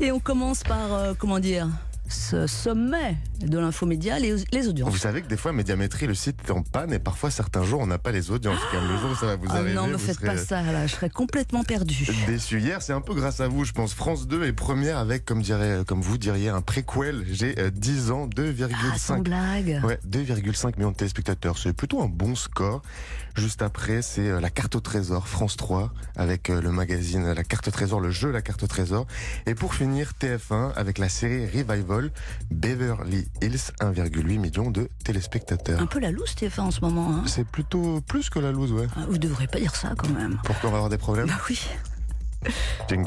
Et on commence par, ce sommet de l'infomédia, les audiences. Vous savez que des fois, Médiamétrie, le site est en panne et parfois certains jours, on n'a pas les audiences. Comme le jour où ça va vous arriver, non, me vous faites serez pas ça, là, je serais complètement perdue. déçu. Hier, c'est un peu grâce à vous, je pense. France 2 est première avec, comme vous diriez, un préquel. J'ai 10 ans, 2,5. Sans blague. Ouais, 2,5 millions de téléspectateurs. C'est plutôt un bon score. Juste après, c'est la carte au trésor, France 3, avec le magazine La Carte au Trésor, le jeu La Carte au Trésor. Et pour finir, TF1 avec la série Revival, Beverly Hills, 1,8 million de téléspectateurs. Un peu la loose, TF1 en ce moment. Hein. C'est plutôt plus que la loose, ouais. Vous devrez pas dire ça quand même. Pourquoi on va avoir des problèmes? Bah oui. Jingle.